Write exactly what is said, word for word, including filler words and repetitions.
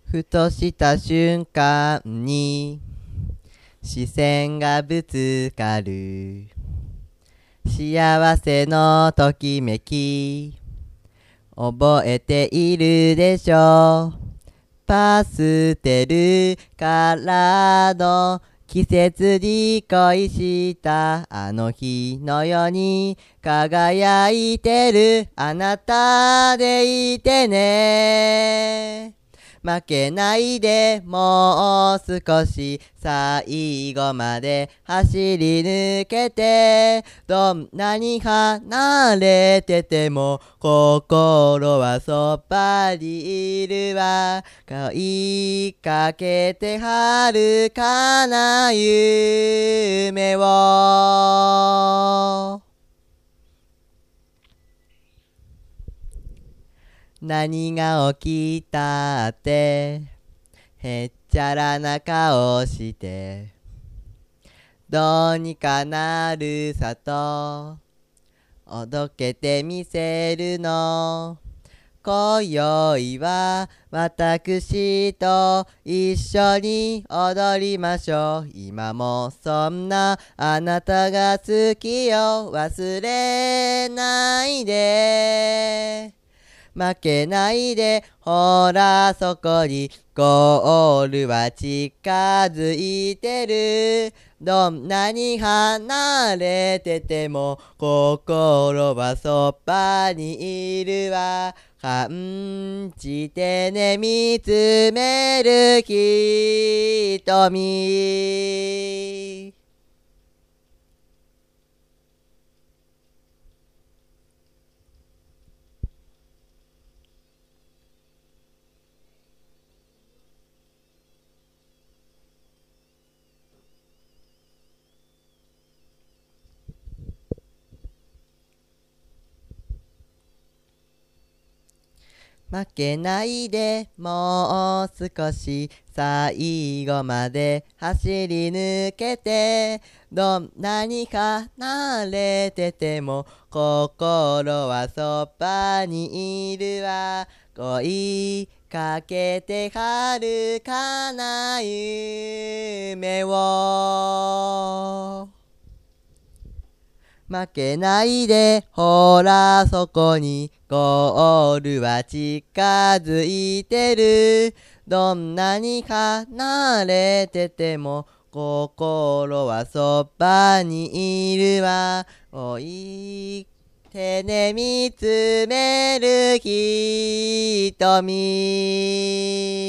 ふとした瞬間に視線がぶつかる。幸せのときめき覚えているでしょう。パステルカラーの季節に恋したあの日のように輝いてるあなたでいてね。負けないでもう少し最後まで走り抜けて、どんなに離れてても心はそばにいるわ。追いかけて遥かな夢を。何が起きたってへっちゃらな顔してどうにかなるさとおどけてみせるの。今宵は私と一緒に踊りましょう。今もそんなあなたが好きよ。忘れないで負けないで、ほらそこにゴールは近づいてる。どんなに離れてても心はそばにいるわ。感じてね見つめる瞳。負けないでもう少し最後まで走り抜けて、どんなに離れてても心はそばにいるわ。追いかけて遥かな夢を。負けないでほらそこにゴールは近づいてる。どんなに離れてても心はそばにいるわ。追いてね見つめる瞳。